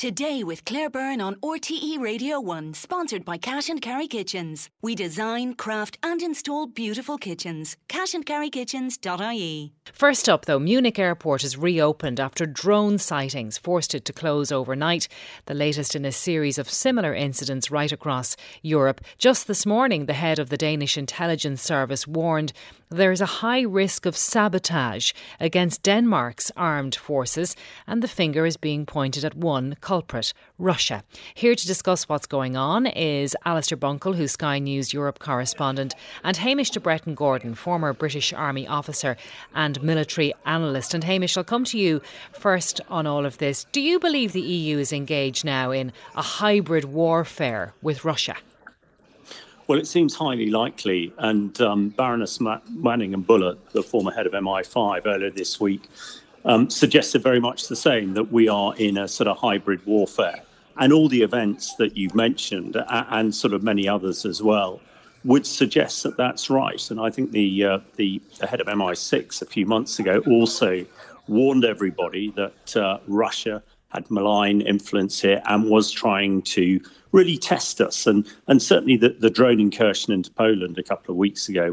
Today with Claire Byrne on RTE Radio 1, sponsored by Cash and Carry Kitchens. We design, craft and install beautiful kitchens. cashandcarrykitchens.ie. First up though, Munich airport is reopened after drone sightings forced it to close overnight. The latest in a series of similar incidents right across Europe. Just this morning, the head of the Danish intelligence service warned there is a high risk of sabotage against Denmark's armed forces, and the finger is being pointed at one culprit, Russia. Here to discuss what's going on is Alistair Bunkle, who's Sky News Europe correspondent, and Hamish de Bretton-Gordon, former British Army officer and military analyst. And Hamish, I'll come to you first on all of this. Do you believe the EU is engaged now in a hybrid warfare with Russia? Well, it seems highly likely, and Baroness Manningham-Bullett, the former head of MI5, earlier this week, suggested very much the same, that we are in a sort of hybrid warfare. And all the events that you've mentioned, and sort of many others as well, would suggest that that's right. And I think the head of MI6 a few months ago also warned everybody that Russia had malign influence here and was trying to really test us. And certainly the drone incursion into Poland a couple of weeks ago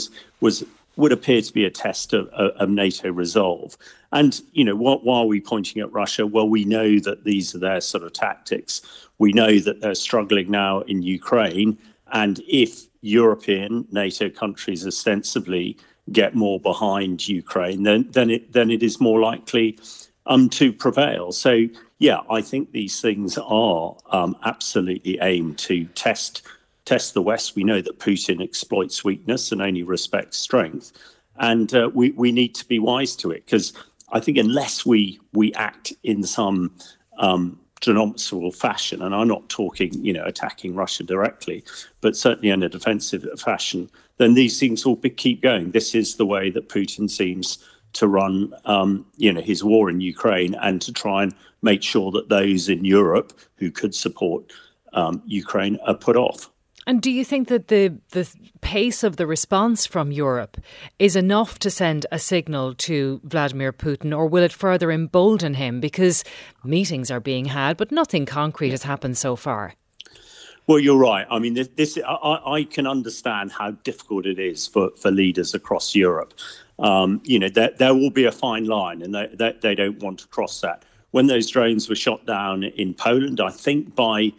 would appear to be a test of NATO resolve. And, you know, why are we pointing at Russia? Well, we know that these are their sort of tactics. We know that they're struggling now in Ukraine. And if European NATO countries ostensibly get more behind Ukraine, then it is more likely to prevail. So, yeah, I think these things are absolutely aimed to test the West. We know that Putin exploits weakness and only respects strength. And we need to be wise to it, because I think unless we act in some demonstrable fashion, and I'm not talking, attacking Russia directly, but certainly in a defensive fashion, then these things will keep going. This is the way that Putin seems to run, his war in Ukraine, and to try and make sure that those in Europe who could support Ukraine are put off. And do you think that the pace of the response from Europe is enough to send a signal to Vladimir Putin, or will it further embolden him? Because meetings are being had, but nothing concrete has happened so far. Well, you're right. I mean, I can understand how difficult it is for leaders across Europe. There will be a fine line, and they don't want to cross that. When those drones were shot down in Poland, I think by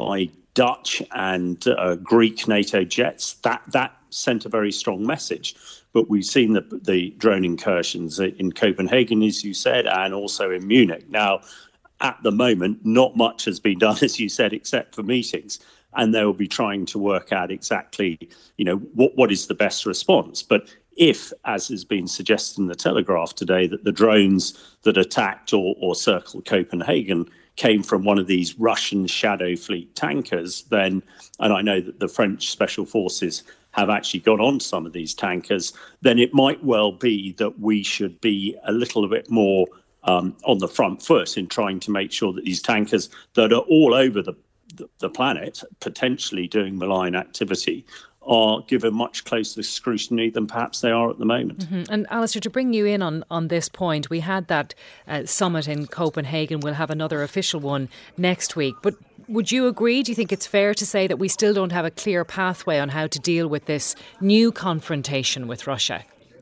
Dutch and Greek NATO jets, that sent a very strong message. But we've seen the drone incursions in Copenhagen, as you said, and also in Munich. Now, at the moment, not much has been done, as you said, except for meetings. And they will be trying to work out exactly, what is the best response. But if, as has been suggested in the Telegraph today, that the drones that attacked or circled Copenhagen came from one of these Russian Shadow Fleet tankers, then, and I know that the French Special Forces have actually got on some of these tankers, then it might well be that we should be a little bit more on the front foot in trying to make sure that these tankers that are all over the planet, potentially doing malign activity, are given much closer scrutiny than perhaps they are at the moment. Mm-hmm. And Alistair, to bring you in on this point, we had that summit in Copenhagen. We'll have another official one next week. But would you agree? Do you think it's fair to say that we still don't have a clear pathway on how to deal with this new confrontation with Russia?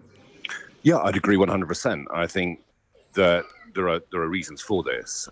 Yeah, I'd agree 100%. I think that there are reasons for this.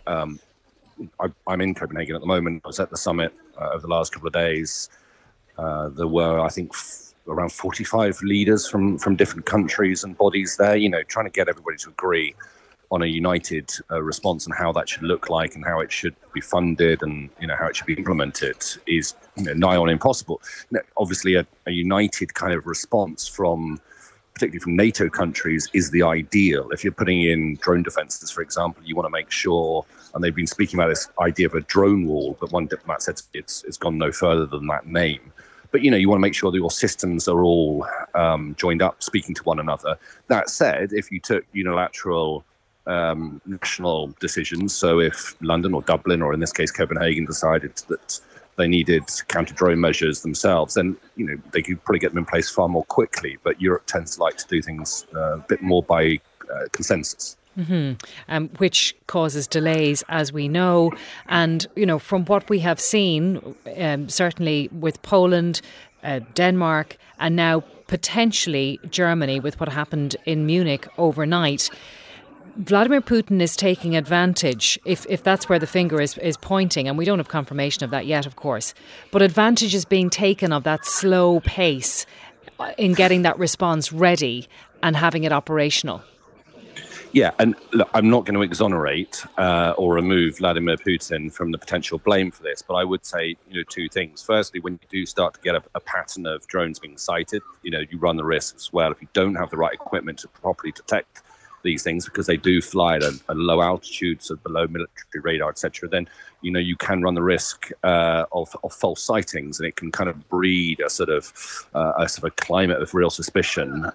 I'm in Copenhagen at the moment. I was at the summit over the last couple of days. There were, I think, around 45 leaders from different countries and bodies there, trying to get everybody to agree on a united response and how that should look like and how it should be funded and, how it should be implemented is nigh on impossible. Obviously, a united kind of response particularly from NATO countries, is the ideal. If you're putting in drone defences, for example, you want to make sure, and they've been speaking about this idea of a drone wall, but one diplomat said it's gone no further than that name. But, you want to make sure that your systems are all joined up, speaking to one another. That said, if you took unilateral national decisions, so if London or Dublin, or in this case Copenhagen, decided that they needed counter-drone measures themselves, then, they could probably get them in place far more quickly. But Europe tends to like to do things a bit more by consensus. Which causes delays, as we know. And, from what we have seen, certainly with Poland, Denmark, and now potentially Germany with what happened in Munich overnight, Vladimir Putin is taking advantage, if that's where the finger is pointing, and we don't have confirmation of that yet, of course, but advantage is being taken of that slow pace in getting that response ready and having it operational. Yeah, and look, I'm not going to exonerate or remove Vladimir Putin from the potential blame for this, but I would say, two things. Firstly, when you do start to get a pattern of drones being sighted, you run the risk as well, if you don't have the right equipment to properly detect these things, because they do fly at a low altitude, so below military radar, etc., then you can run the risk of false sightings, and it can kind of breed a sort of climate of real suspicion.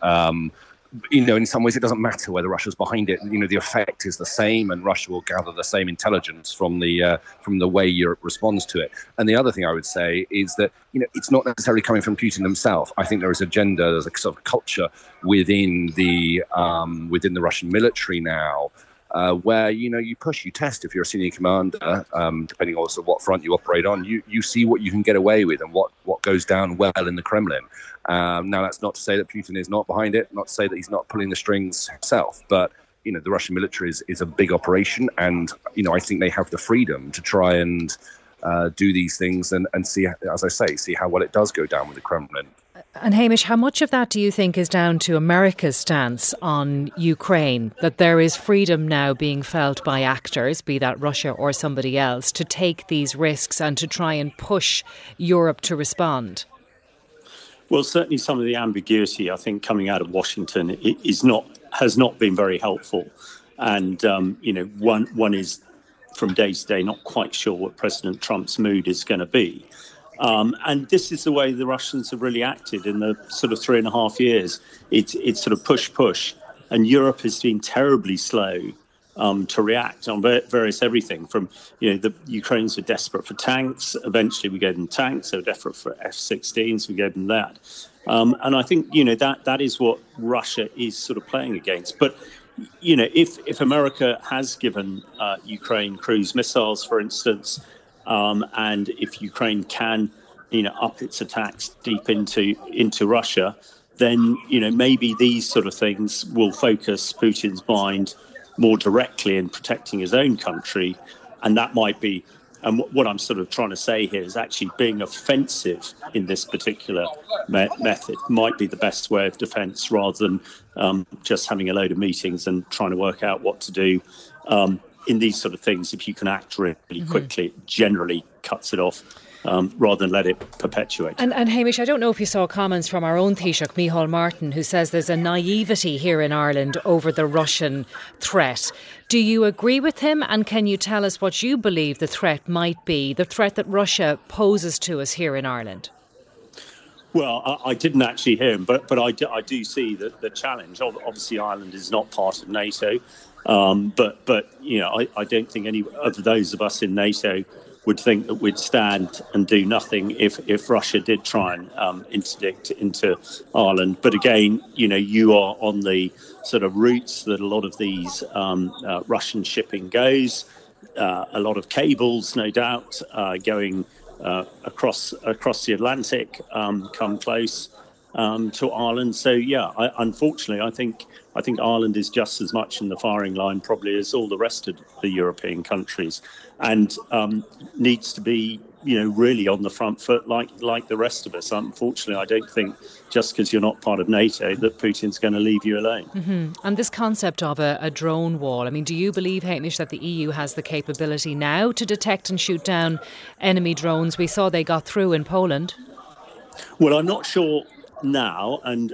In some ways, it doesn't matter whether Russia's behind it. The effect is the same, and Russia will gather the same intelligence from the way Europe responds to it. And the other thing I would say is that it's not necessarily coming from Putin himself. I think there is there's a sort of culture within the Russian military now, where you push, you test. If you're a senior commander, depending also what front you operate on, you see what you can get away with and what goes down well in the Kremlin. Now, that's not to say that Putin is not behind it, not to say that he's not pulling the strings himself, but the Russian military is a big operation, and I think they have the freedom to try and do these things and see, as I say, see how well it does go down with the Kremlin. And Hamish, how much of that do you think is down to America's stance on Ukraine, that there is freedom now being felt by actors, be that Russia or somebody else, to take these risks and to try and push Europe to respond? Well, certainly some of the ambiguity, I think, coming out of Washington has not been very helpful. And, one is from day to day not quite sure what President Trump's mood is going to be. And this is the way the Russians have really acted in the sort of 3.5 years. It's sort of push. And Europe has been terribly slow to react on various everything from, the Ukrainians were desperate for tanks. Eventually we gave them tanks. They were desperate for F-16s. We gave them that. And I think, that is what Russia is sort of playing against. But, if America has given Ukraine cruise missiles, for instance, and if Ukraine can, up its attacks deep into Russia, then, maybe these sort of things will focus Putin's mind more directly in protecting his own country. And that might be, and what I'm sort of trying to say here is actually being offensive in this particular method might be the best way of defence, rather than just having a load of meetings and trying to work out what to do. In these sort of things, if you can act really quickly, it generally cuts it off. Rather than let it perpetuate. And Hamish, I don't know if you saw comments from our own Taoiseach, Micheál Martin, who says there's a naivety here in Ireland over the Russian threat. Do you agree with him? And can you tell us what you believe the threat might be, the threat that Russia poses to us here in Ireland? Well, I didn't actually hear him, but I do see the challenge. Obviously, Ireland is not part of NATO, but I don't think any of those of us in NATO would think that we'd stand and do nothing if Russia did try and interdict into Ireland. But again, you are on the sort of routes that a lot of these Russian shipping goes. A lot of cables, no doubt, going across the Atlantic, come close to Ireland. So unfortunately, I think Ireland is just as much in the firing line probably as all the rest of the European countries, and needs to be really on the front foot like the rest of us. Unfortunately, I don't think just because you're not part of NATO that Putin's going to leave you alone. Mm-hmm. And this concept of a drone wall, I mean, do you believe, Hamish, that the EU has the capability now to detect and shoot down enemy drones? We saw they got through in Poland. Well, I'm not sure now, and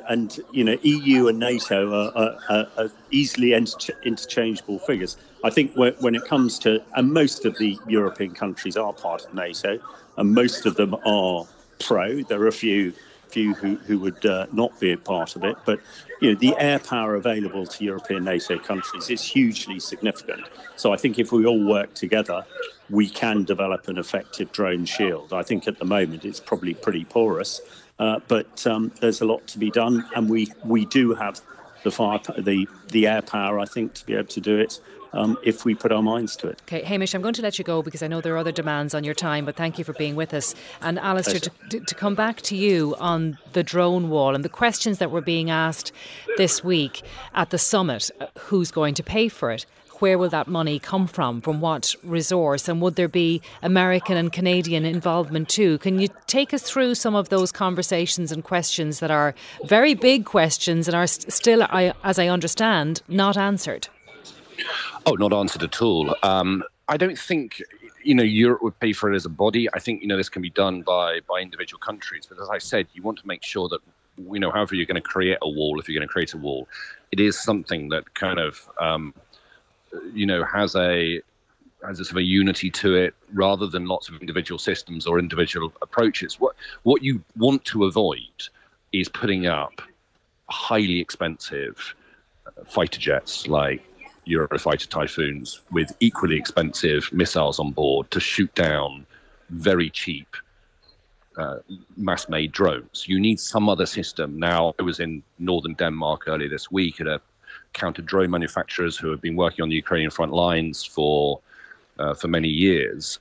EU and NATO are easily interchangeable figures. I think when it comes to, and most of the European countries are part of NATO, and most of them are pro. There are a few who would not be a part of it, but the air power available to European NATO countries is hugely significant. So I think if we all work together, we can develop an effective drone shield. I think at the moment it's probably pretty porous. But there's a lot to be done, and we do have the air power, I think, to be able to do it. If we put our minds to it. Okay, Hamish, I'm going to let you go because I know there are other demands on your time, but thank you for being with us. And Alistair, to come back to you on the drone wall and the questions that were being asked this week at the summit, who's going to pay for it? Where will that money come from what resource? And would there be American and Canadian involvement too? Can you take us through some of those conversations and questions that are very big questions and are still, as I understand, not answered? Oh, not answered at all. I don't think, Europe would pay for it as a body. I think, this can be done by individual countries. But as I said, you want to make sure that, however you're going to create a wall, if you're going to create a wall, it is something that kind of, has a sort of a unity to it rather than lots of individual systems or individual approaches. What you want to avoid is putting up highly expensive fighter jets like Eurofighter Typhoons with equally expensive missiles on board to shoot down very cheap mass-made drones. You need some other system. Now, I was in northern Denmark earlier this week at a counter-drone manufacturers who have been working on the Ukrainian front lines for many years,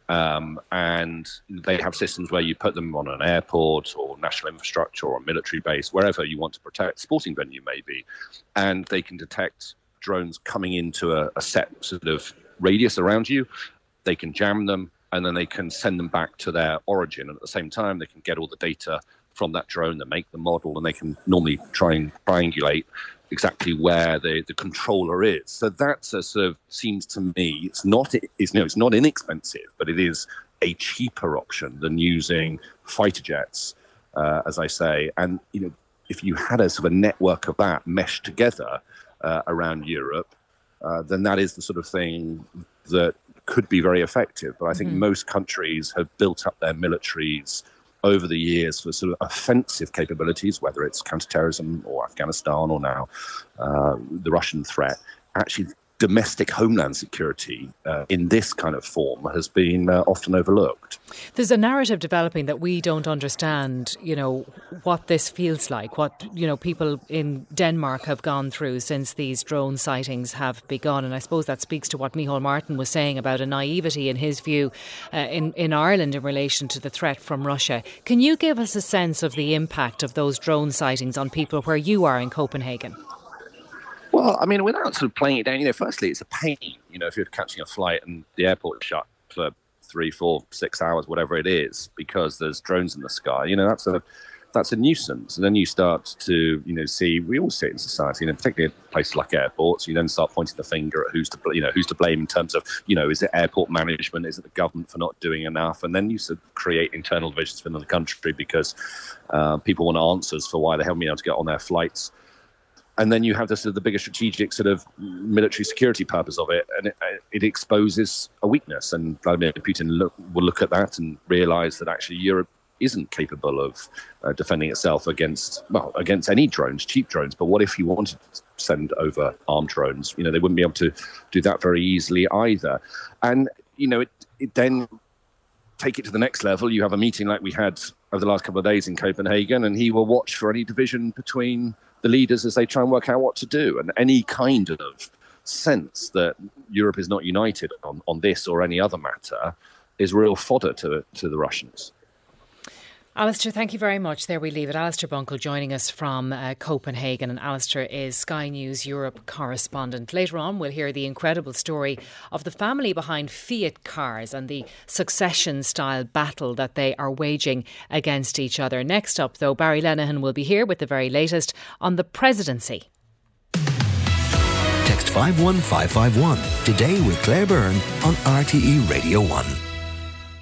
and they have systems where you put them on an airport or national infrastructure or a military base, wherever you want to protect, sporting venue maybe, and they can detect drones coming into a set sort of radius around you. They can jam them, and then they can send them back to their origin. And at the same time, they can get all the data from that drone, they make the model, and they can normally try and triangulate exactly where the controller is. So that's a sort of, seems to me, it's not inexpensive, but it is a cheaper option than using fighter jets, as I say. And, if you had a sort of a network of that meshed together around Europe, then that is the sort of thing that could be very effective. But I think most countries have built up their militaries over the years for sort of offensive capabilities, whether it's counterterrorism or Afghanistan or now the Russian threat. Actually, domestic homeland security in this kind of form has been often overlooked. There's a narrative developing that we don't understand, what this feels like, what, people in Denmark have gone through since these drone sightings have begun. And I suppose that speaks to what Micheál Martin was saying about a naivety, in his view, in Ireland in relation to the threat from Russia. Can you give us a sense of the impact of those drone sightings on people where you are in Copenhagen? Well, I mean, without sort of playing it down, firstly, it's a pain, if you're catching a flight and the airport's shut for 3, 4, 6 hours, whatever it is, because there's drones in the sky, that's a nuisance. And then you start to, see, we all see it in society, particularly at places like airports, you then start pointing the finger at who's to blame in terms of, is it airport management? Is it the government for not doing enough? And then you sort of create internal divisions within the country because people want answers for why they haven't been able to get on their flights. And then you have the bigger strategic sort of military security purpose of it, and it exposes a weakness. And Vladimir Putin will look at that and realise that actually Europe isn't capable of defending itself against any drones, cheap drones. But what if you wanted to send over armed drones? They wouldn't be able to do that very easily either. And it then take it to the next level. You have a meeting like we had over the last couple of days in Copenhagen, and he will watch for any division between the leaders as they try and work out what to do. And any kind of sense that Europe is not united on this or any other matter is real fodder to the Russians. Alistair, thank you very much. There we leave it. Alistair Bunkle joining us from Copenhagen, and Alistair is Sky News Europe correspondent. Later on, we'll hear the incredible story of the family behind Fiat cars and the succession-style battle that they are waging against each other. Next up, though, Barry Lenihan will be here with the very latest on the presidency. Text 51551 today with Claire Byrne on RTE Radio 1.